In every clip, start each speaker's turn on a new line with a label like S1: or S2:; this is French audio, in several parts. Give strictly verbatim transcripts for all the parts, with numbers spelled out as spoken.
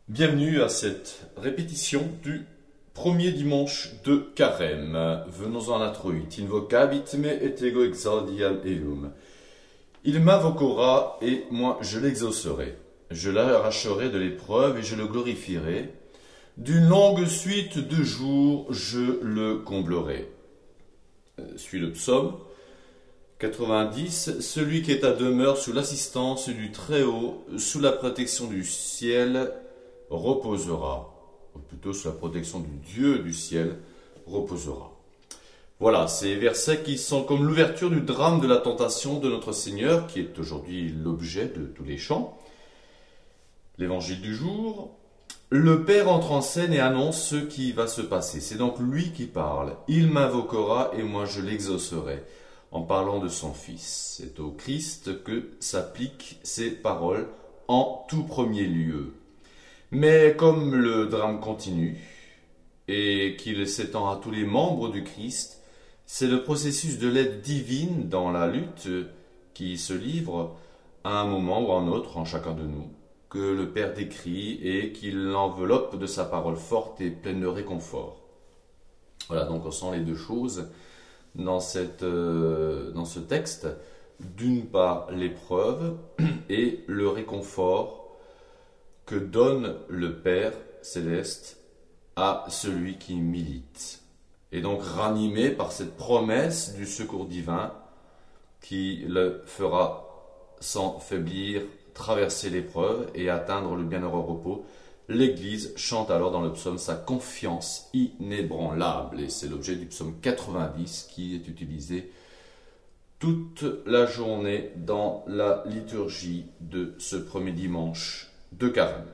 S1: Bienvenue à cette répétition du premier dimanche de Carême. Venons-en à l'introit. Invocabit me et ego exaudiam eum. Il m'invoquera et moi je l'exaucerai. Je l'arracherai de l'épreuve et je le glorifierai. D'une longue suite de jours, je le comblerai. Euh, Suit le psaume quatre-vingt-dix. Celui qui est à demeure sous l'assistance du Très-Haut, sous la protection du ciel, reposera, ou plutôt sous la protection du Dieu du ciel, reposera. Voilà, ces versets qui sont comme l'ouverture du drame de la tentation de notre Seigneur, qui est aujourd'hui l'objet de tous les chants. L'évangile du jour. Le Père entre en scène et annonce ce qui va se passer. C'est donc lui qui parle. Il m'invoquera et moi je l'exaucerai. En parlant de son Fils. C'est au Christ que s'appliquent ces paroles en tout premier lieu. Mais comme le drame continue et qu'il s'étend à tous les membres du Christ, c'est le processus de l'aide divine dans la lutte qui se livre à un moment ou à un autre en chacun de nous, que le Père décrit et qu'il l'enveloppe de sa parole forte et pleine de réconfort. Voilà, donc on sent les deux choses dans, cette, euh, dans ce texte. D'une part, l'épreuve et le réconfort que donne le Père céleste à celui qui milite. Et donc ranimé par cette promesse du secours divin qui le fera sans faiblir traverser l'épreuve et atteindre le bienheureux repos. L'Église chante alors dans le psaume sa confiance inébranlable. Et c'est l'objet du psaume quatre-vingt-dix qui est utilisé toute la journée dans la liturgie de ce premier dimanche de Carême.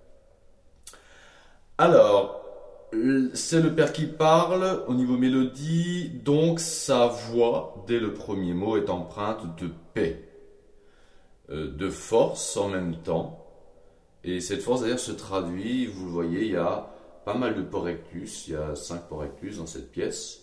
S1: Alors, c'est le Père qui parle au niveau mélodie, donc sa voix, dès le premier mot, est empreinte de paix, euh, de force en même temps. Et cette force d'ailleurs se traduit, vous le voyez, il y a pas mal de porrectus, il y a cinq porrectus dans cette pièce.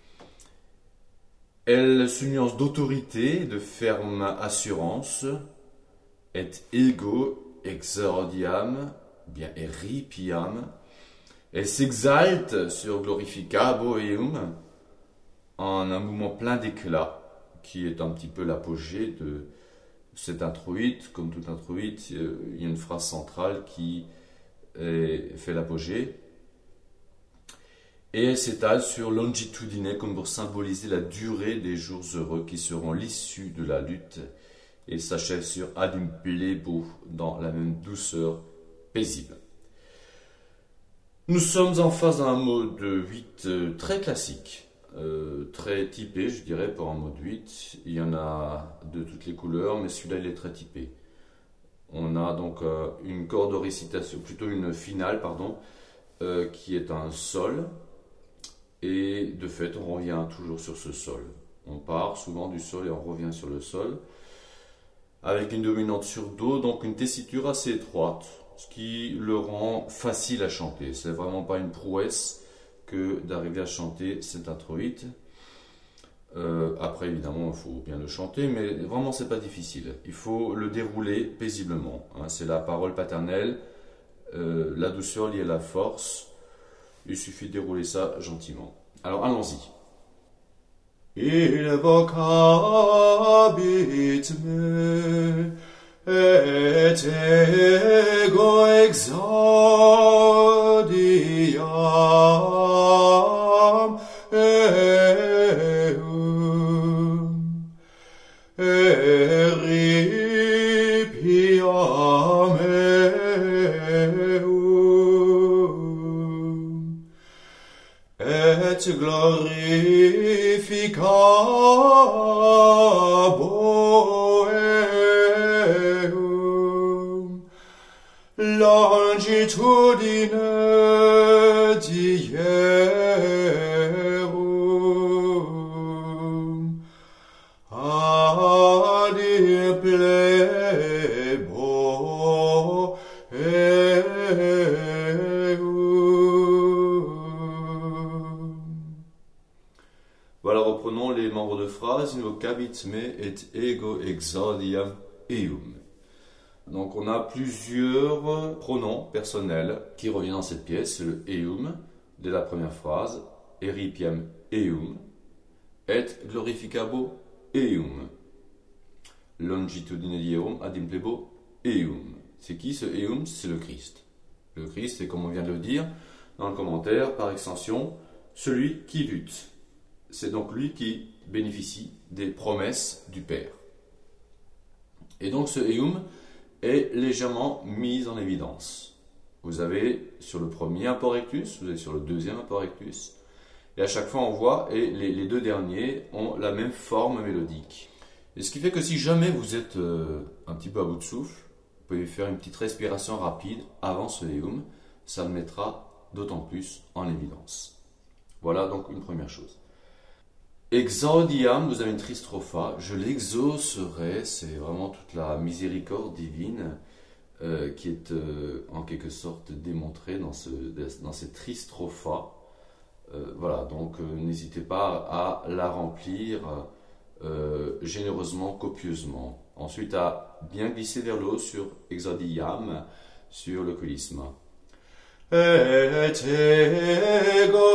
S1: Elle se nuance d'autorité, de ferme assurance, et ego exordiam, bien eripiam. Elle s'exalte sur glorificabo eum en un mouvement plein d'éclat, qui est un petit peu l'apogée de cet introïte. Comme tout introïte, il y a une phrase centrale qui est, fait l'apogée. Et elle s'étale sur longitudine, comme pour symboliser la durée des jours heureux qui seront l'issue de la lutte, et s'achève sur ad plebo, dans la même douceur paisible. Nous sommes en face d'un mode huit euh, très classique, euh, très typé, je dirais, pour un mode huit. Il y en a de toutes les couleurs, mais celui-là, il est très typé. On a donc euh, une corde de récitation, plutôt une finale, pardon, euh, qui est un sol. Et de fait, on revient toujours sur ce sol. On part souvent du sol et on revient sur le sol. Avec une dominante sur Do, donc une tessiture assez étroite, ce qui le rend facile à chanter. C'est vraiment pas une prouesse que d'arriver à chanter cet introïte. Euh, après, évidemment, il faut bien le chanter, mais vraiment, c'est pas difficile. Il faut le dérouler paisiblement. Hein. C'est la parole paternelle, euh, la douceur liée à la force. Il suffit de dérouler ça gentiment. Alors, allons-y. Il vocabit me et ego exaudiam eum eripiam eum et glorificabo eum longitudine dierum ad plebo eum. Voilà, reprenons les membres de phrase. Invocabit me et ego exaudiam eum. Donc on a plusieurs pronoms personnels qui reviennent dans cette pièce. C'est le eum dès la première phrase, eripiem eum, et glorificabo eum, longitudine dierum ad implebo eum. C'est qui ce eum? C'est le Christ. Le Christ, c'est comme on vient de le dire dans le commentaire, par extension, celui qui lutte. C'est donc lui qui bénéficie des promesses du Père. Et donc ce eum est légèrement mis en évidence. Vous avez sur le premier aporectus, vous avez sur le deuxième aporectus, et à chaque fois on voit, et les, les deux derniers ont la même forme mélodique. Et ce qui fait que si jamais vous êtes euh, un petit peu à bout de souffle, vous pouvez faire une petite respiration rapide avant ce eum, ça le mettra d'autant plus en évidence. Voilà donc une première chose. Exaudiam, vous avez une tristropha, je l'exaucerai, c'est vraiment toute la miséricorde divine euh, qui est euh, en quelque sorte démontrée dans, ce, dans cette tristropha. Euh, voilà, donc euh, n'hésitez pas à la remplir euh, généreusement, copieusement. Ensuite, à bien glisser vers le haut sur Exaudiam, sur le colisme. Et ego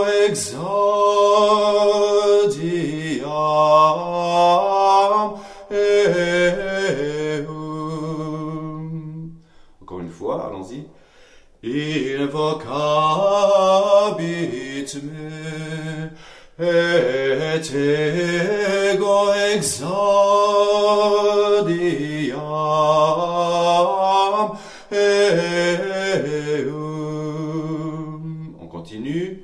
S1: exaudiam eum. Encore une fois, allons-y. Invocabit me, et ego exaudiam eum. On continue.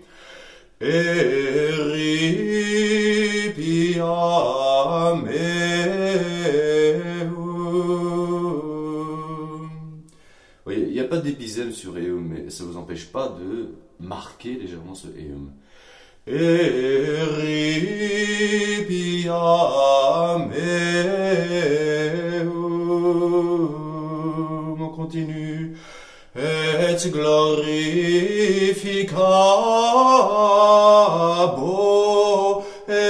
S1: Eripiam eum. Vous voyez, il n'y a pas d'épizème sur eum, mais ça ne vous empêche pas de marquer légèrement ce eum. Eripiam eum. On continue. Et glorificabo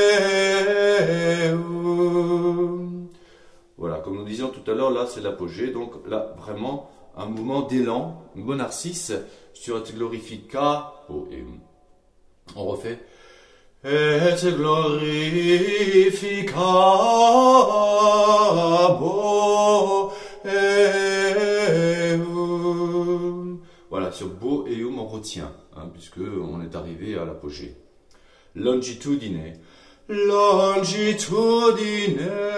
S1: eum. Voilà, comme nous disions tout à l'heure, là c'est l'apogée, donc là vraiment un mouvement d'élan, un bon narcisse sur et glorificabo eum. On refait. Et glorificabo eum. Voilà, sur bo et eum on retient, hein, puisque on est arrivé à l'apogée. Longitudine. Longitudine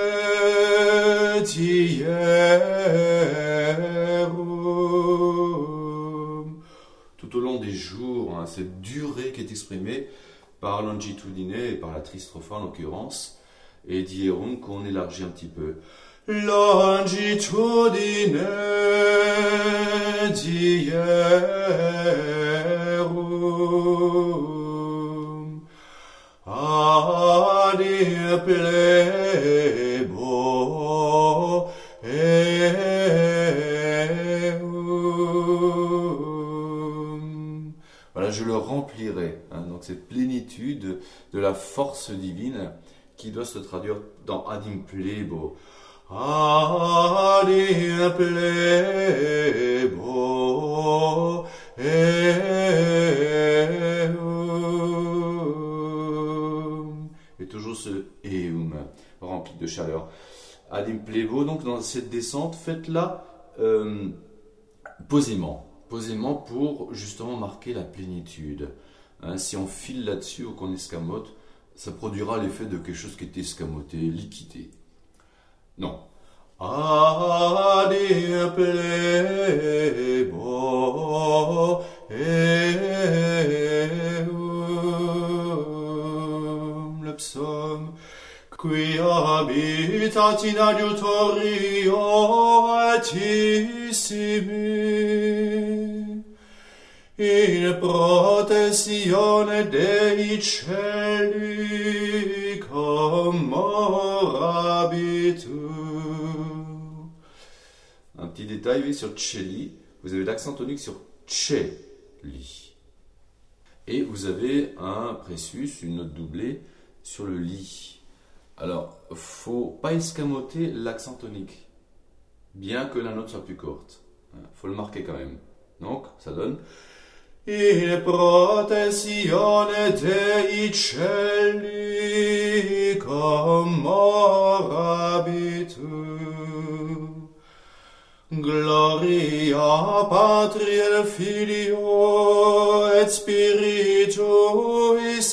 S1: dierum. Tout au long des jours, hein, cette durée qui est exprimée par longitudine et par la tristropha en l'occurrence, et dierum qu'on élargit un petit peu. Longitudine dierum ad implebo eum. Voilà, je le remplirai. Hein, donc cette plénitude de la force divine qui doit se traduire dans ad implebo. Ad implebo eum. Et toujours ce eum rempli de chaleur. Ad implebo, donc dans cette descente, faites-la euh, posément. Posément pour justement marquer la plénitude. Hein, si on file là-dessus ou qu'on escamote, ça produira l'effet de quelque chose qui est escamoté, liquidé. Non. Ad implebo eum. Le psaume. Qui habitat in adiutorio altissimi, in protezione dei cieli commorabitur. Un petit détail, oui, sur Tcheli, vous avez l'accent tonique sur Tcheli. Et vous avez un précius, une note doublée, sur le li. Alors, faut pas escamoter l'accent tonique. bien que la note soit plus courte. Il faut le marquer quand même. Donc, ça donne Il protezione Dei cieli comorabitur. Gloria Patri et Filio et Spiritui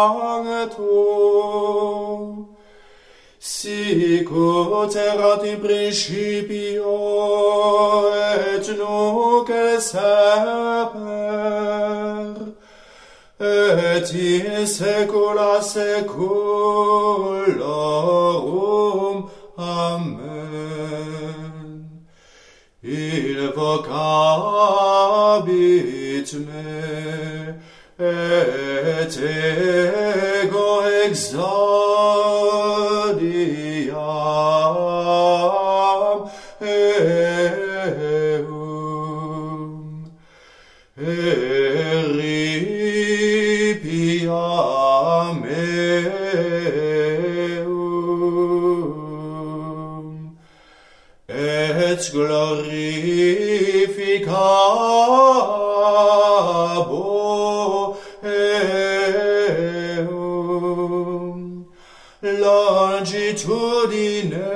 S1: Sancto. Sic ut erat in principio et nunc et semper et in saecula saeculorum. Amen. Invocabit me et ego exaudiam eum. Eripiam eum. Et glorificabo eum. Longitudine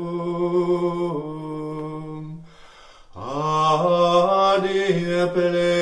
S1: dierum. Ad plena